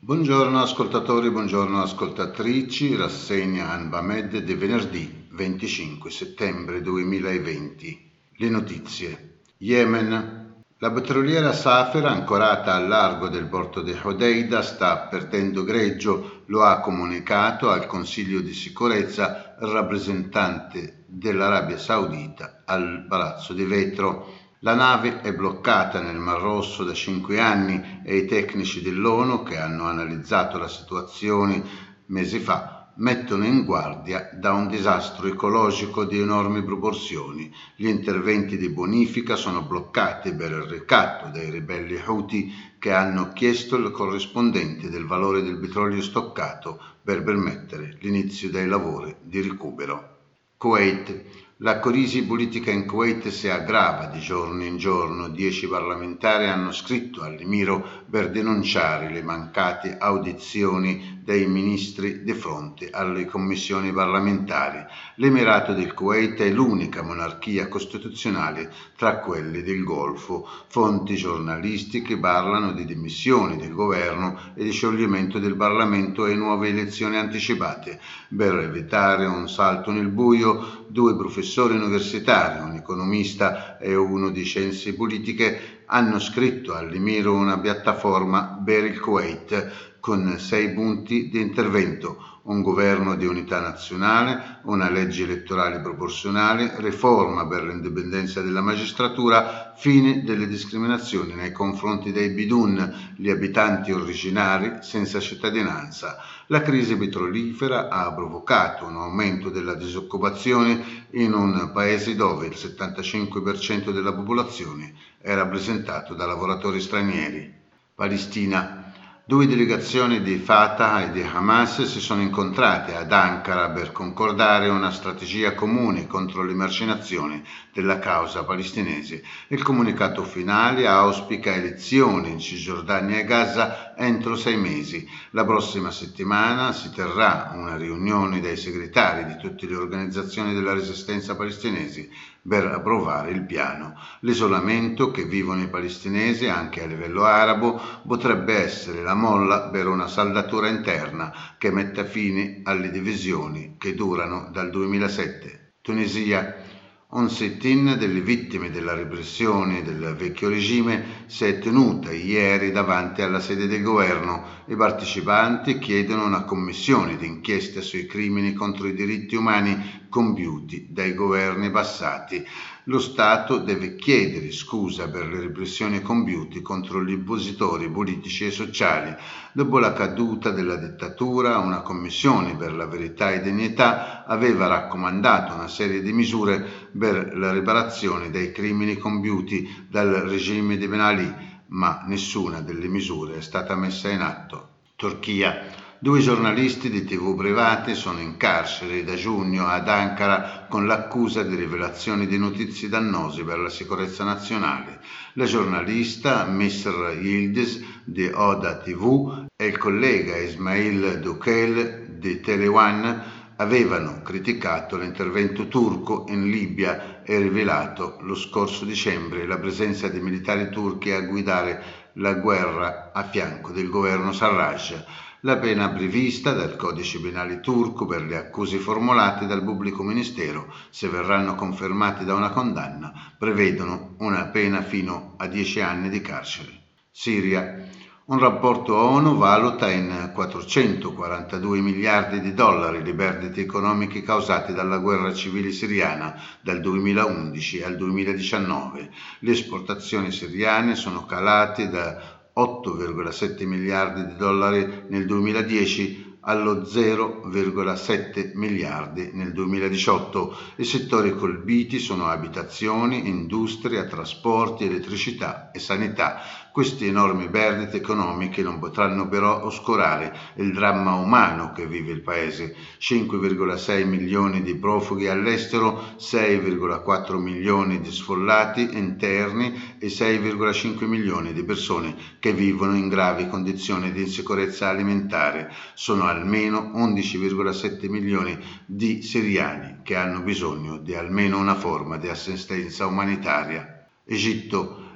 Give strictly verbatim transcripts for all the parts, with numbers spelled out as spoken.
Buongiorno ascoltatori, buongiorno ascoltatrici, rassegna Anbamed di venerdì venticinque settembre duemilaventi. Le notizie. Yemen. La petroliera Safer, ancorata al largo del porto di Hodeida, sta perdendo greggio, lo ha comunicato al Consiglio di sicurezza il rappresentante dell'Arabia Saudita al Palazzo di Vetro. La nave è bloccata nel Mar Rosso da cinque anni e i tecnici dell'ONU, che hanno analizzato la situazione mesi fa, mettono in guardia da un disastro ecologico di enormi proporzioni. Gli interventi di bonifica sono bloccati per il ricatto dei ribelli Houthi, che hanno chiesto il corrispondente del valore del petrolio stoccato per permettere l'inizio dei lavori di recupero. Kuwait. La crisi politica in Kuwait si aggrava di giorno in giorno. Dieci parlamentari hanno scritto all'Emiro per denunciare le mancate audizioni dei ministri di fronte alle commissioni parlamentari. L'Emirato del Kuwait è l'unica monarchia costituzionale tra quelle del Golfo. Fonti giornalistiche parlano di dimissioni del governo e di scioglimento del Parlamento e nuove elezioni anticipate. Per evitare un salto nel buio, due professori universitari, un economista e uno di scienze politiche, hanno scritto all'Emiro una piattaforma per il Kuwait con sei punti di intervento: un governo di unità nazionale, una legge elettorale proporzionale, riforma per l'indipendenza della magistratura, fine delle discriminazioni nei confronti dei bidun, gli abitanti originari senza cittadinanza. La crisi petrolifera ha provocato un aumento della disoccupazione in un paese dove il settantacinque per cento della popolazione è rappresentato da lavoratori stranieri. Palestina. Due delegazioni di Fatah e di Hamas si sono incontrate ad Ankara per concordare una strategia comune contro l'emarginazione della causa palestinese. Il comunicato finale auspica elezioni in Cisgiordania e Gaza entro sei mesi. La prossima settimana si terrà una riunione dei segretari di tutte le organizzazioni della resistenza palestinesi per approvare il piano. L'isolamento che vivono i palestinesi anche a livello arabo potrebbe essere la molla per una saldatura interna che metta fine alle divisioni che durano dal duemilasette. Tunisia. Un sit-in delle vittime della repressione del vecchio regime si è tenuta ieri davanti alla sede del governo. I partecipanti chiedono una commissione d'inchiesta sui crimini contro i diritti umani compiuti dai governi passati. Lo Stato deve chiedere scusa per le repressioni compiute contro gli oppositori politici e sociali. Dopo la caduta della dittatura, una commissione per la verità e dignità aveva raccomandato una serie di misure per la riparazione dei crimini compiuti dal regime di Ben Ali, ma nessuna delle misure è stata messa in atto. Turchia. Due giornalisti di tivù private sono in carcere da giugno ad Ankara con l'accusa di rivelazione di notizie dannose per la sicurezza nazionale. La giornalista Misr Yildiz di Oda tivù e il collega Ismail Dukel di Telewan avevano criticato l'intervento turco in Libia e rivelato lo scorso dicembre la presenza di militari turchi a guidare la guerra a fianco del governo Sarraj. La pena prevista dal codice penale turco per le accuse formulate dal pubblico ministero, se verranno confermate da una condanna, prevedono una pena fino a dieci anni di carcere. Siria. Un rapporto ONU valuta in quattrocentoquarantadue miliardi di dollari le perdite economiche causate dalla guerra civile siriana dal duemilaundici al duemiladiciannove. Le esportazioni siriane sono calate da otto virgola sette miliardi di dollari nel duemiladieci allo zero virgola sette miliardi nel duemiladiciotto. I settori colpiti sono abitazioni, industria, trasporti, elettricità e sanità. Queste enormi perdite economiche non potranno però oscurare il dramma umano che vive il paese. cinque virgola sei milioni di profughi all'estero, sei virgola quattro milioni di sfollati interni e sei virgola cinque milioni di persone che vivono in gravi condizioni di insicurezza alimentare. Sono almeno undici virgola sette milioni di siriani che hanno bisogno di almeno una forma di assistenza umanitaria. Egitto.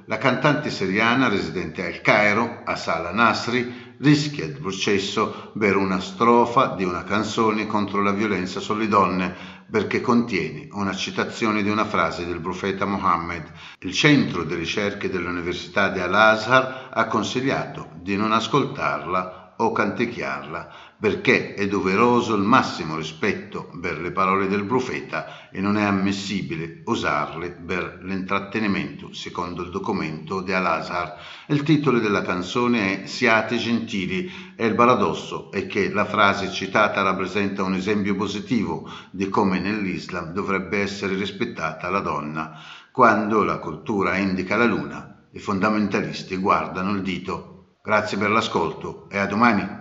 La cantante siriana residente al Cairo, Asal Nasri, rischia il processo per una strofa di una canzone contro la violenza sulle donne perché contiene una citazione di una frase del profeta Mohammed. Il centro di ricerche dell'Università di Al-Azhar ha consigliato di non ascoltarla o canticchiarla perché è doveroso il massimo rispetto per le parole del profeta e non è ammissibile usarle per l'intrattenimento, secondo il documento di Al-Azhar. Il titolo della canzone è Siate gentili e il paradosso è che la frase citata rappresenta un esempio positivo di come nell'Islam dovrebbe essere rispettata la donna. Quando la cultura indica la luna, i fondamentalisti guardano il dito. Grazie per l'ascolto e a domani.